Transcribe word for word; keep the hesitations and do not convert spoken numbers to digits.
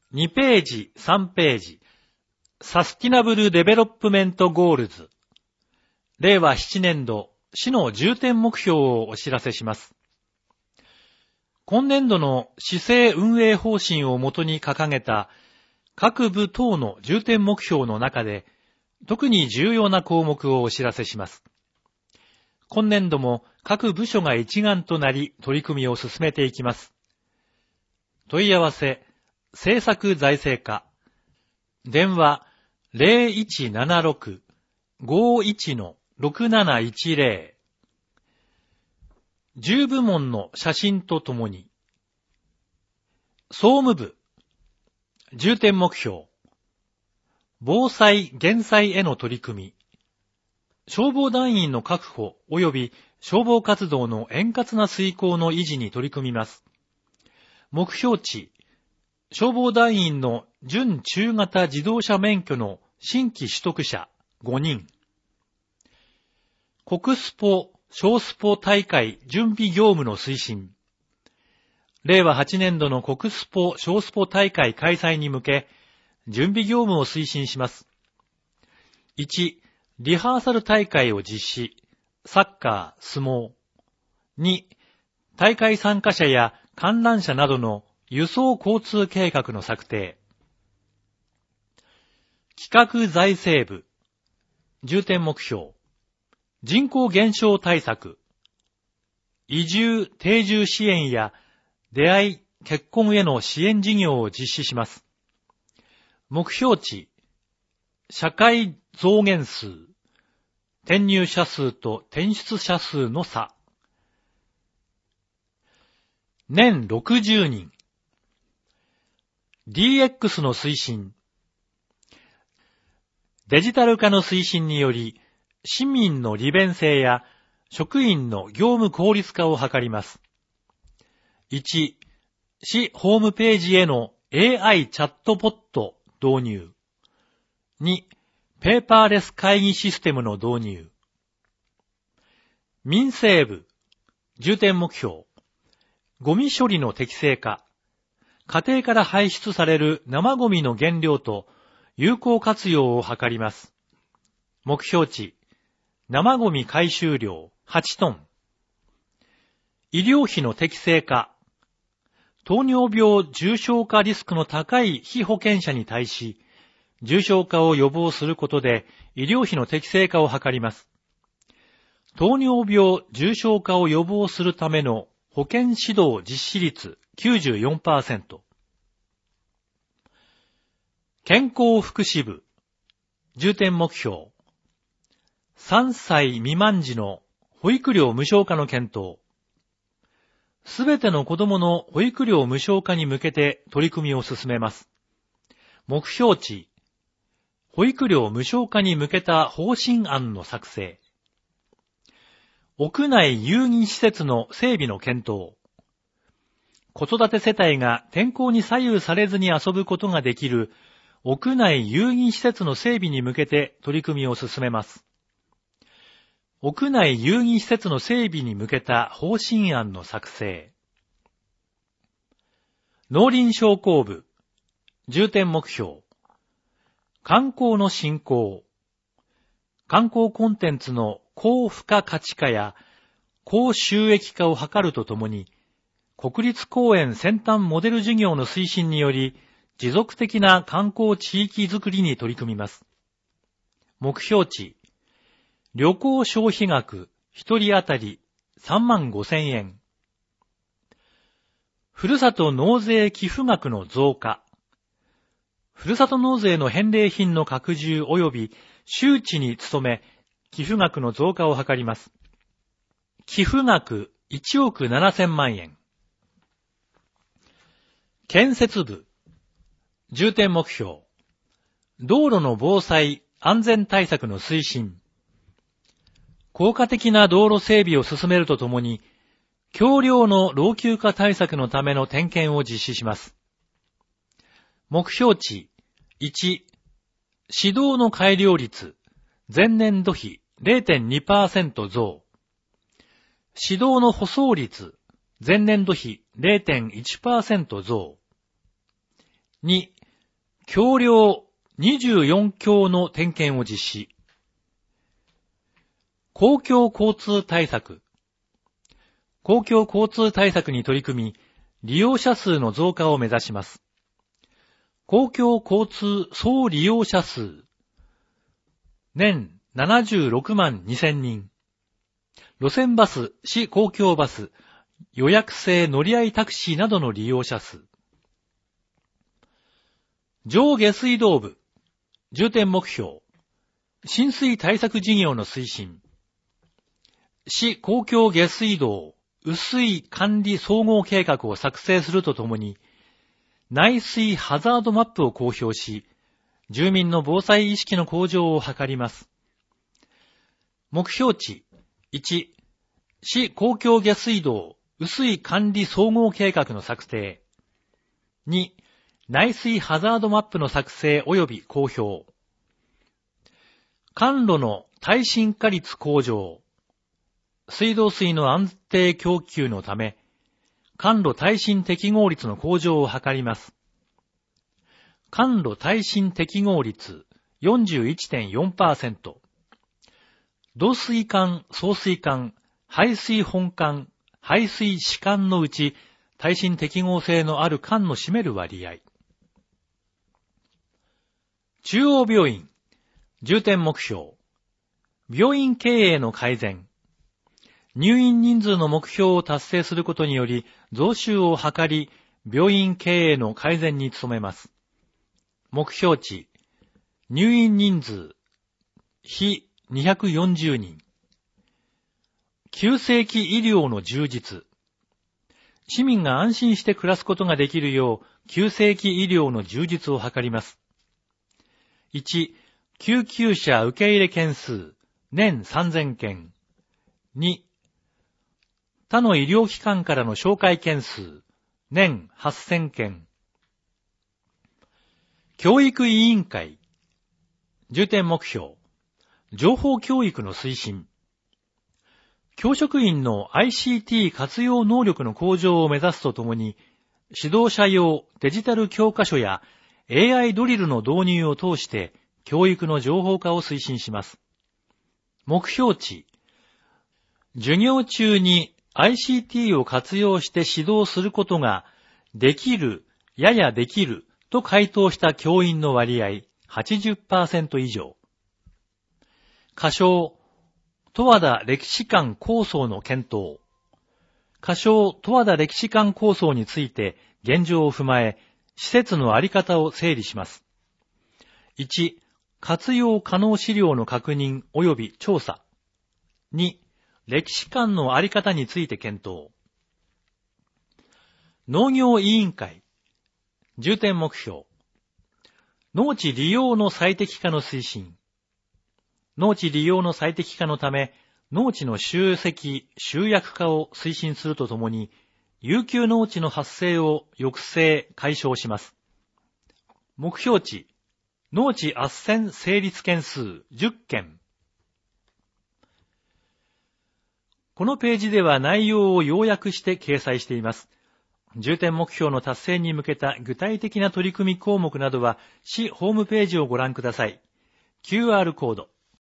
にページ、さんページ、サスティナブルデベロップメントゴールズ。れいわななねん度、市の重点目標をお知らせします。今年度の市政運営方針をもとに掲げた各部等の重点目標の中で、特に重要な項目をお知らせします。今年度も各部署が一丸となり取り組みを進めていきます。問い合わせ、政策財政課。電話 ゼロいちななろく ごいち ろくなないちゼロ。じゅう部門の写真とともに。総務部。重点目標。防災・減災への取り組み。消防団員の確保及び消防活動の円滑な遂行の維持に取り組みます。目標値。消防団員の準中型自動車免許の新規取得者ごにん。国スポ、小スポ大会準備業務の推進。れいわはちねん度の国スポ、小スポ大会開催に向け、準備業務を推進します。いち、リハーサル大会を実施。サッカー、相撲。に、大会参加者や観覧者などの輸送交通計画の策定。企画財政部。重点目標。人口減少対策。移住・定住支援や出会い・結婚への支援事業を実施します。目標値。社会増減数。転入者数と転出者数の差。年ろくじゅうにん。ディーエックス の推進。デジタル化の推進により、市民の利便性や職員の業務効率化を図ります。いち、市ホームページへの エーアイ チャットボット導入。に、ペーパーレス会議システムの導入。民生部。重点目標。ゴミ処理の適正化。家庭から排出される生ゴミの原料と有効活用を図ります。目標値。生ゴミ回収量はちトン。医療費の適正化。糖尿病重症化リスクの高い被保険者に対し、重症化を予防することで医療費の適正化を図ります。糖尿病重症化を予防するための保険指導実施率 きゅうじゅうよんパーセント。健康福祉部。重点目標。さんさい未満児の保育料無償化の検討。すべての子供の保育料無償化に向けて取り組みを進めます。目標値。保育料無償化に向けた方針案の作成。屋内遊戯施設の整備の検討。子育て世帯が天候に左右されずに遊ぶことができる屋内遊戯施設の整備に向けて取り組みを進めます。屋内遊戯施設の整備に向けた方針案の作成。農林商工部。重点目標。観光の振興。観光コンテンツの高付加価値化や高収益化を図るとともに、国立公園先端モデル事業の推進により、持続的な観光地域づくりに取り組みます。目標値。旅行消費額一人当たりさんまんごせんえん。ふるさと納税寄付額の増加。ふるさと納税の返礼品の拡充及び周知に努め、寄付額の増加を図ります。寄付額いちおくななせんまんえん。建設部。重点目標。道路の防災・安全対策の推進。効果的な道路整備を進めるとともに、橋梁の老朽化対策のための点検を実施します。目標値。いち、指導の改良率、前年度比 れいてんにパーセント 増。指導の舗装率、前年度比 れいてんいちパーセント 増。に、 橋梁にじゅうよんきょうの点検を実施。公共交通対策。公共交通対策に取り組み、利用者数の増加を目指します。公共交通総利用者数。年ななじゅうろくまんにせんにん。路線バス、市公共バス、予約制乗り合いタクシーなどの利用者数。上下水道部。重点目標。浸水対策事業の推進。市公共下水道雨水管理総合計画を作成するとともに、内水ハザードマップを公表し、住民の防災意識の向上を図ります。目標値いち、市公共下水道雨水管理総合計画の策定。に、内水ハザードマップの作成及び公表。管路の耐震化率向上。水道水の安定供給のため、管路耐震適合率の向上を図ります。管路耐震適合率 よんじゅういってんよんパーセント。導水管、送水管、排水本管、排水支管のうち、耐震適合性のある管の占める割合。中央病院、重点目標。病院経営の改善。入院人数の目標を達成することにより、増収を図り、病院経営の改善に努めます。目標値、入院人数、非にひゃくよんじゅうにん。急性期医療の充実。市民が安心して暮らすことができるよう、急性期医療の充実を図ります。いち、救急車受け入れ件数、年さんぜんけん。に、他の医療機関からの紹介件数、年はっせんけん。教育委員会。重点目標。情報教育の推進。教職員の アイシーティー 活用能力の向上を目指すとともに、指導者用デジタル教科書や エーアイ ドリルの導入を通して、教育の情報化を推進します。目標値。授業中にアイシーティー を活用して指導することができる、ややできると回答した教員の割合 はちじゅっパーセント 以上。仮称、十和田歴史館構想の検討。仮称、十和田歴史館構想について現状を踏まえ、施設のあり方を整理します。いち、活用可能資料の確認及び調査。に、歴史館のあり方について検討。農業委員会。重点目標。農地利用の最適化の推進。農地利用の最適化のため、農地の集積、集約化を推進するとともに、遊休農地の発生を抑制、解消します。目標値。農地斡旋成立件数じゅっけん。このページでは内容を要約して掲載しています。重点目標の達成に向けた具体的な取り組み項目などは市ホームページをご覧ください。キューアール コード。